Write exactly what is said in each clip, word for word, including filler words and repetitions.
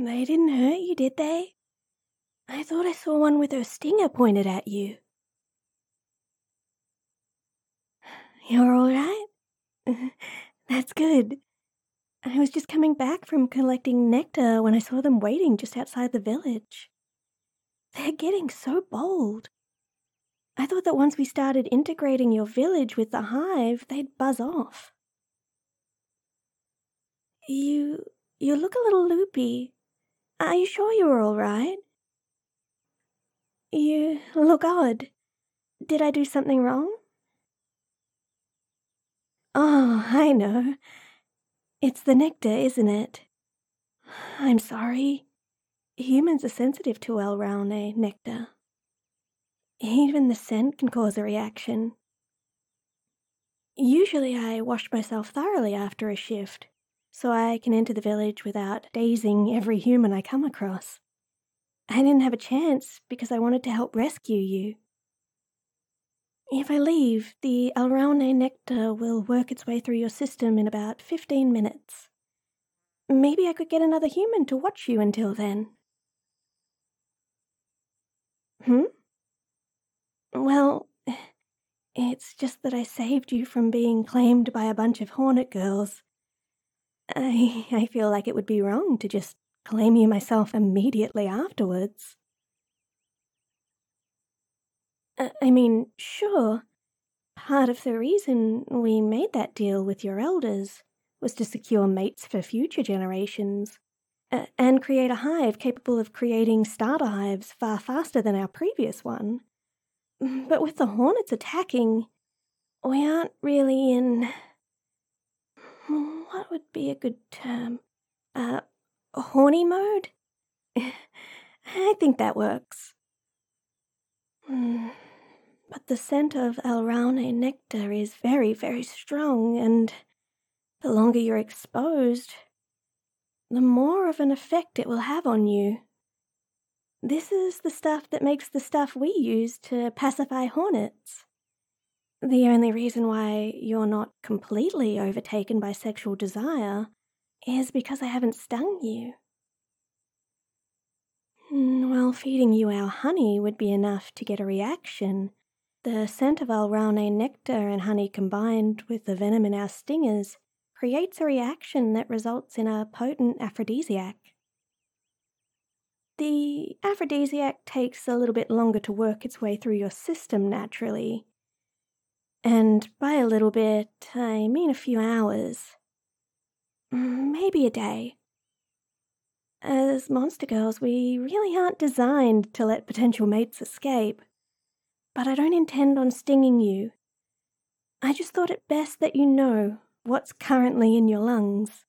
They didn't hurt you, did they? I thought I saw one with her stinger pointed at you. You're all right? That's good. I was just coming back from collecting nectar when I saw them waiting just outside the village. They're getting so bold. I thought that once we started integrating your village with the hive, they'd buzz off. You... you look a little loopy. Are you sure you were all right? You look odd. Did I do something wrong? Oh, I know. It's the nectar, isn't it? I'm sorry. Humans are sensitive to Elraune nectar. Even the scent can cause a reaction. Usually I wash myself thoroughly after a shift, so I can enter the village without dazing every human I come across. I didn't have a chance because I wanted to help rescue you. If I leave, the Elraune nectar will work its way through your system in about fifteen minutes. Maybe I could get another human to watch you until then. Hmm? Well, it's just that I saved you from being claimed by a bunch of hornet girls. I, I feel like it would be wrong to just claim you myself immediately afterwards. Uh, I mean, sure, part of the reason we made that deal with your elders was to secure mates for future generations, uh, and create a hive capable of creating starter hives far faster than our previous one. But with the hornets attacking, we aren't really in... what would be a good term? Uh, horny mode? I think that works. But the scent of Elraune nectar is very, very strong, and the longer you're exposed, the more of an effect it will have on you. This is the stuff that makes the stuff we use to pacify hornets. The only reason why you're not completely overtaken by sexual desire is because I haven't stung you. While feeding you our honey would be enough to get a reaction, the scent of Elraune nectar and honey combined with the venom in our stingers creates a reaction that results in a potent aphrodisiac. The aphrodisiac takes a little bit longer to work its way through your system naturally. And by a little bit, I mean a few hours. Maybe a day. As monster girls, we really aren't designed to let potential mates escape. But I don't intend on stinging you. I just thought it best that you know what's currently in your lungs.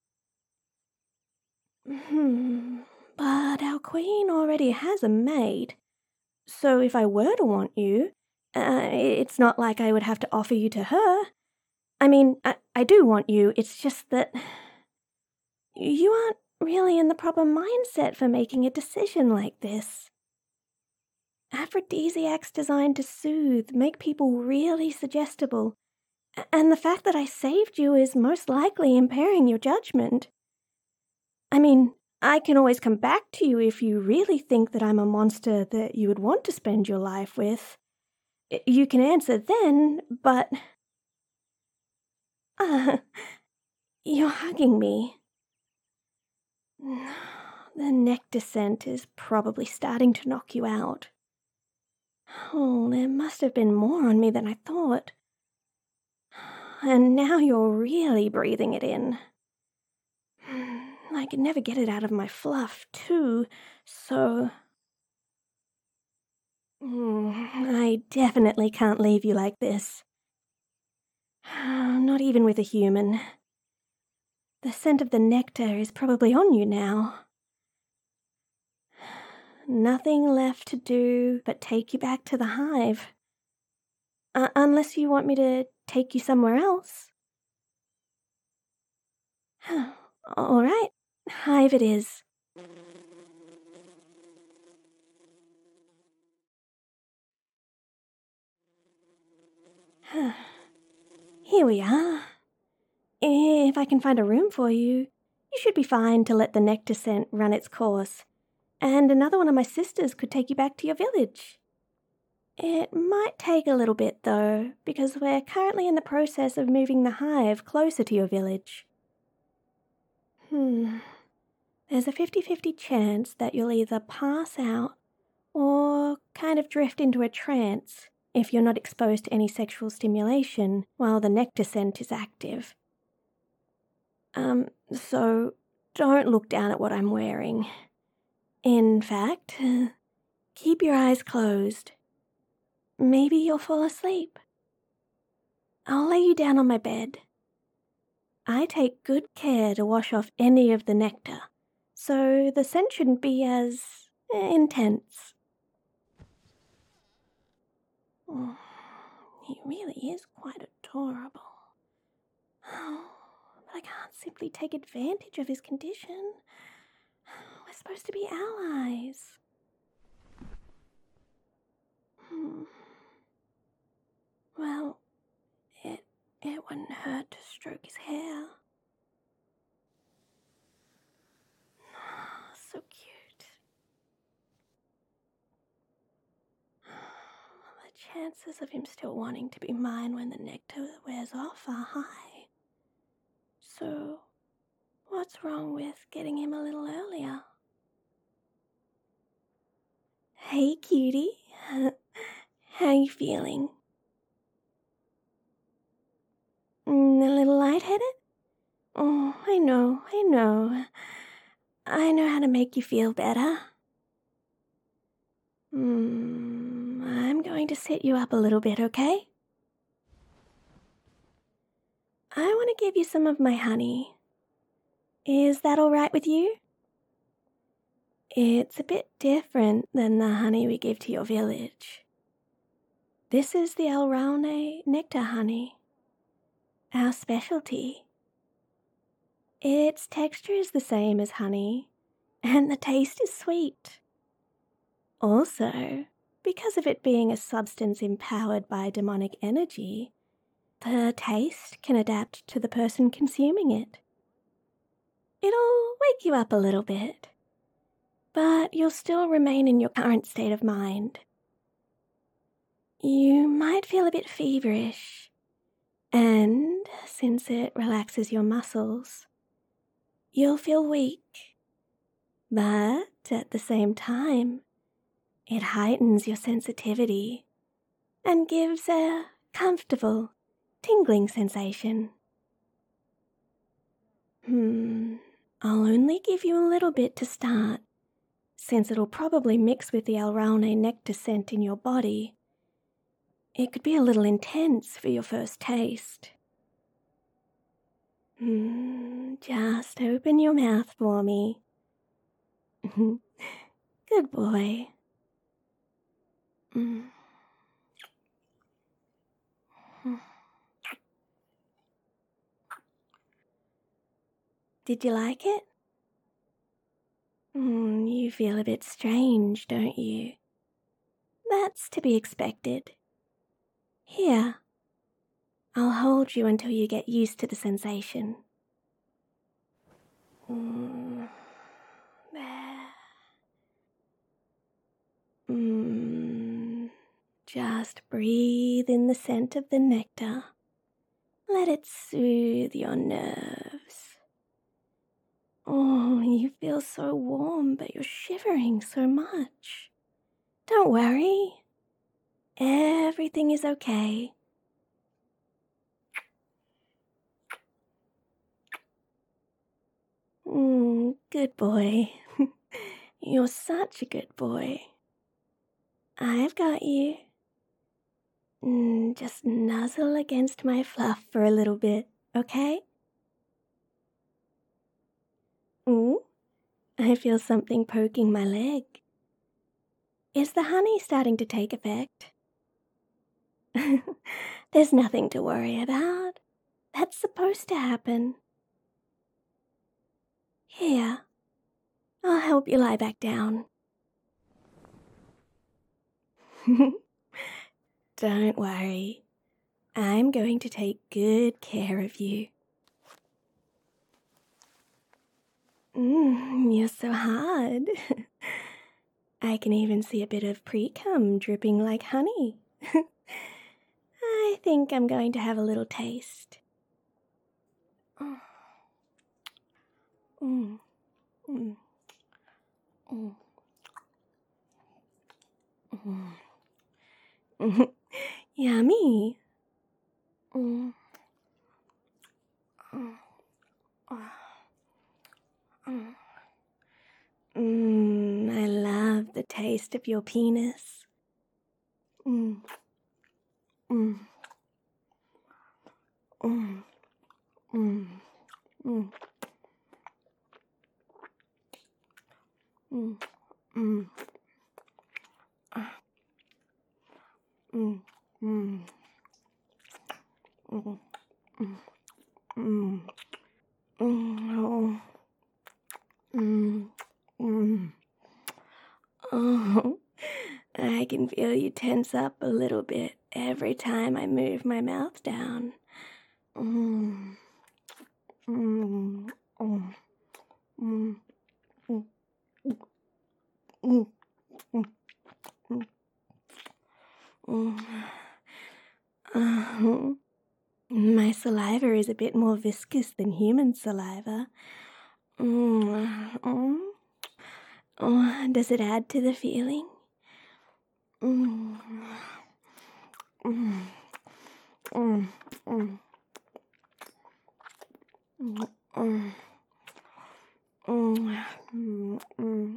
Hmm... But our queen already has a maid, so if I were to want you, uh, it's not like I would have to offer you to her. I mean, I, I do want you, it's just that you aren't really in the proper mindset for making a decision like this. Aphrodisiacs designed to soothe, make people really suggestible, and the fact that I saved you is most likely impairing your judgment. I mean, I can always come back to you if you really think that I'm a monster that you would want to spend your life with. You can answer then, but... Uh, you're hugging me. The nectar scent is probably starting to knock you out. Oh, there must have been more on me than I thought. And now you're really breathing it in. I could never get it out of my fluff, too, so... I definitely can't leave you like this. Not even with a human. The scent of the nectar is probably on you now. Nothing left to do but take you back to the hive. Uh, unless you want me to take you somewhere else. All right, hive it is. Here we are. If I can find a room for you, you should be fine to let the nectar scent run its course, and another one of my sisters could take you back to your village. It might take a little bit, though, because we're currently in the process of moving the hive closer to your village. Hmm. There's a fifty-fifty chance that you'll either pass out or kind of drift into a trance if you're not exposed to any sexual stimulation while the nectar scent is active. Um, so don't look down at what I'm wearing. In fact, keep your eyes closed. Maybe you'll fall asleep. I'll lay you down on my bed. I take good care to wash off any of the nectar, so the scent shouldn't be as intense. Oh, he really is quite adorable. Oh, but I can't simply take advantage of his condition. We're supposed to be allies. Hmm. Well, it, it wouldn't hurt to stroke his hair. Oh, so cute. The chances of him still wanting to be mine when the nectar wears off are high. So, what's wrong with getting him a little earlier? Hey, cutie. How you feeling? Mm, a little lightheaded? Oh, I know, I know. I know how to make you feel better. Hmm, I'm going to sit you up a little bit, okay? I want to give you some of my honey. Is that all right with you? It's a bit different than the honey we give to your village. This is the Alraune nectar honey, our specialty. Its texture is the same as honey, and the taste is sweet. Also, because of it being a substance empowered by demonic energy, the taste can adapt to the person consuming it. It'll wake you up a little bit, but you'll still remain in your current state of mind. You might feel a bit feverish, and since it relaxes your muscles, you'll feel weak. But at the same time, it heightens your sensitivity and gives a comfortable, tingling sensation. Hmm, I'll only give you a little bit to start, since it'll probably mix with the Alraune nectar scent in your body. It could be a little intense for your first taste. Hmm, just open your mouth for me. Good boy. Mm. Did you like it? Mm, you feel a bit strange, don't you? That's to be expected. Here, I'll hold you until you get used to the sensation. Mm, there. Mm, just breathe in the scent of the nectar. Let it soothe your nerves. Oh, you feel so warm, but you're shivering so much. Don't worry. Everything is okay. Mm, good boy. You're such a good boy. I've got you. Mm, just nuzzle against my fluff for a little bit, okay? Ooh, I feel something poking my leg. Is the honey starting to take effect? There's nothing to worry about. That's supposed to happen. Here, I'll help you lie back down. Don't worry. I'm going to take good care of you. Mmm, you're so hard. I can even see a bit of pre-cum dripping like honey. I think I'm going to have a little taste. Mm. Mm. Mm. Mm. Mm. Yummy. Mm. Mm. Mm. Mm, I love the taste of your penis. Mm. Mm. Mm. Mm. Mm. Mm. Mm. Mm. Mm. Mm. Mm. Mm. Mm. Mm. Oh, I can feel you tense up a little bit every time I move my mouth down. Mm. Mm. Mm. Mm. Mm. Mm. Mm. Mm. Oh. My saliva is a bit more viscous than human saliva. Mm. Mm. Oh, does it add to the feeling? Mm. Mm. Mm. Mm. Mm. Mm. Mm. Mm.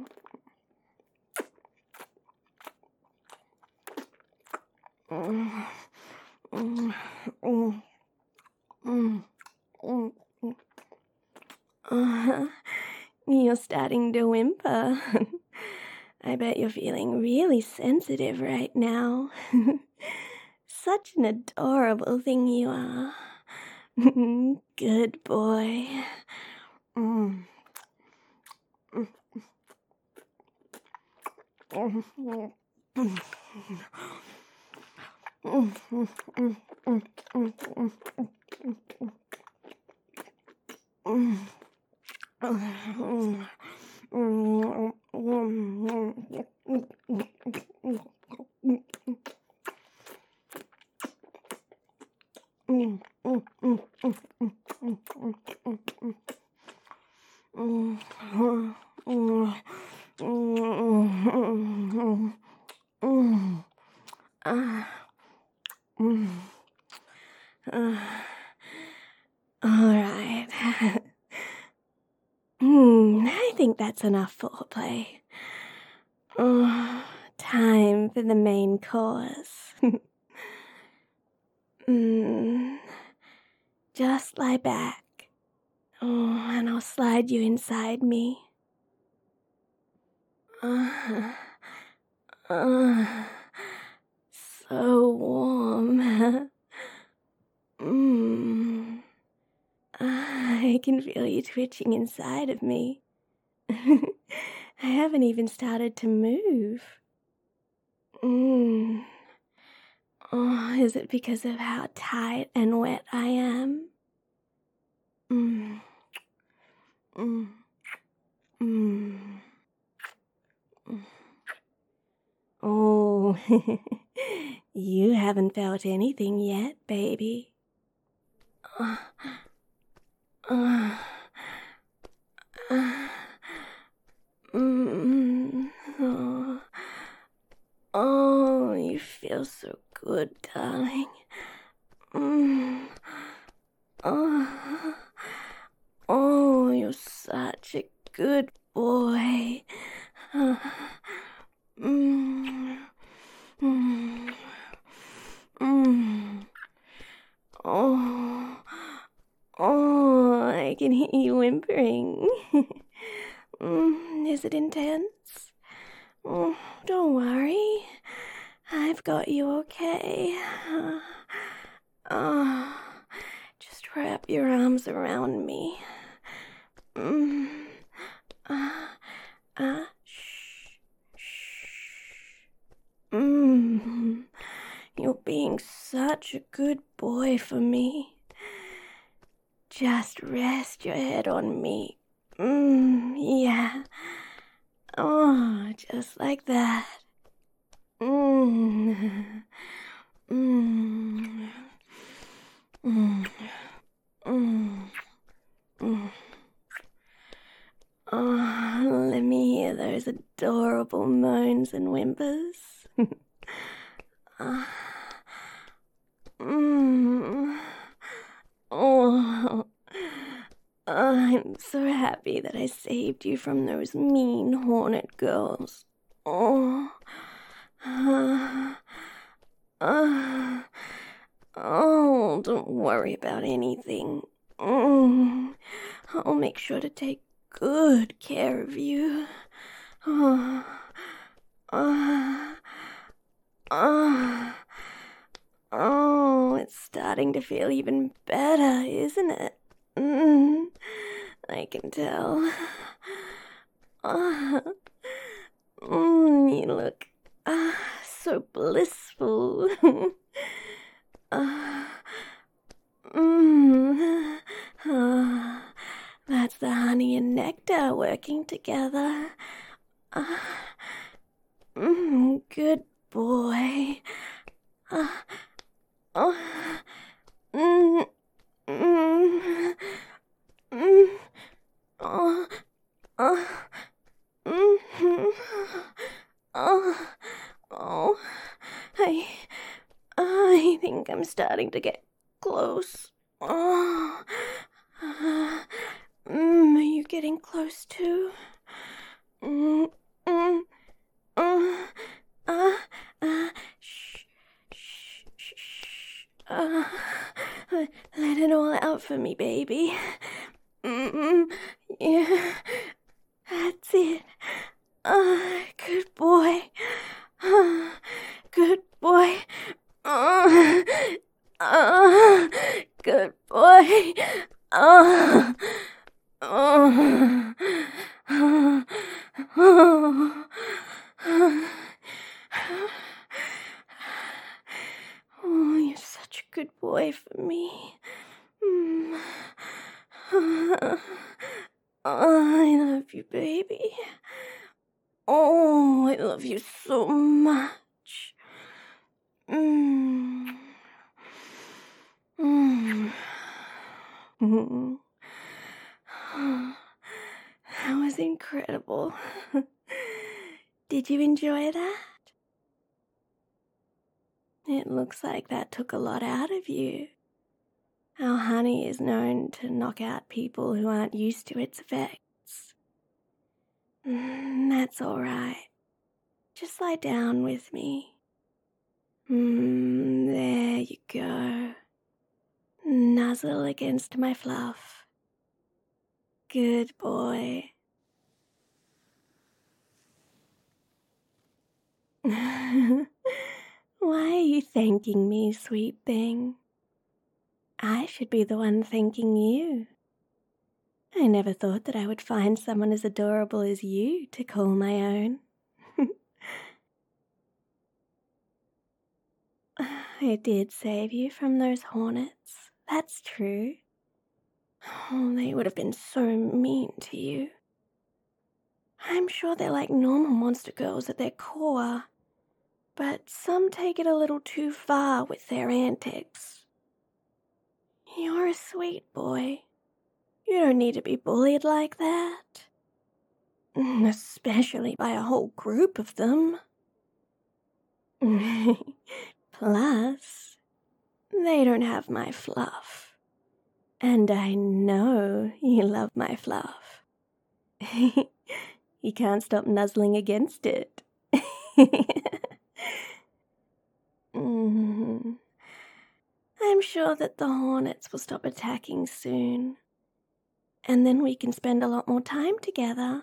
Mm. Mm. Mm. Mm. Mm. Uh, you're starting to whimper. I bet you're feeling really sensitive right now. Such an adorable thing you are. Good boy. Mm. Mm. Mm. Mm. Mm. Mm. Mm. Mm. Mm. Mm. Mm. All right. Hmm, I think that's enough foreplay. Oh, time for the main course. mm, just lie back. Oh, and I'll slide you inside me. Uh, uh, so warm. mm, I can feel you twitching inside of me. I haven't even started to move. Mm. Oh, is it because of how tight and wet I am? Mm. Mm. Mm. Oh, you haven't felt anything yet, baby. Uh, uh, uh, mm, oh, oh, you feel so good, darling. Mm, oh, oh, you're such a good boy. Uh, mm, mm, mm. Oh, oh, I can hear you whimpering. mm, is it intense? Oh, don't worry. I've got you okay. Uh, just wrap your arms around me. Mm, uh, uh, shh, shh. Mm, you're being such a good boy for me. Just rest your head on me. Mm, yeah. Oh, just like that. Mm. Mm. Mm. Mm. Mm. Oh, let me hear those adorable moans and whimpers. Ah. Mm. Oh, I'm so happy that I saved you from those mean hornet girls. Oh, ah, ah, oh, don't worry about anything. Mm, I'll make sure to take good care of you. Oh, ah, ah. Oh, it's starting to feel even better, isn't it? Mm, I can tell. Ah, mm, you look ah, so blissful. ah, mm, ah, that's the honey and nectar working together. Ah, mm, good boy. Ah, oh, mm, mm, mm, oh, oh, mm, oh, oh, I, I think I'm starting to get close. Oh, uh, mm, are you getting close too? Mm, mm, uh, uh, uh, shh, shh, shh, shh. Uh, let it all out for me, baby. Mm-mm, yeah, that's it. Ah, good boy. Ah, good boy. Ah, ah, good boy. Ah, ah, ah, ah, oh, you're such a good boy for me. Mm. Ah, I love you, baby. Oh, I love you so much. Mm. Mm. Mm. That was incredible. Did you enjoy that? It looks like that took a lot out of you. Our honey is known to knock out people who aren't used to its effects. Mm, that's all right. Just lie down with me. Mm, there you go. Nuzzle against my fluff. Good boy. Why are you thanking me, sweet thing? I should be the one thanking you. I never thought that I would find someone as adorable as you to call my own. I did save you from those hornets, that's true. Oh, they would have been so mean to you. I'm sure they're like normal monster girls at their core, but some take it a little too far with their antics. You're a sweet boy. You don't need to be bullied like that. Especially by a whole group of them. Plus, they don't have my fluff. And I know you love my fluff. You can't stop nuzzling against it. mm. I'm sure that the hornets will stop attacking soon. And then we can spend a lot more time together.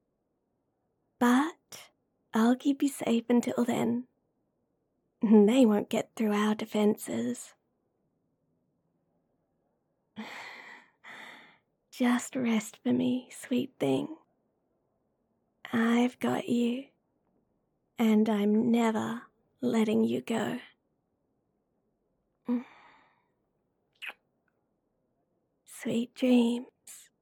But I'll keep you safe until then. They won't get through our defenses. Just rest for me, sweet thing. I've got you, and I'm never letting you go. Sweet dreams.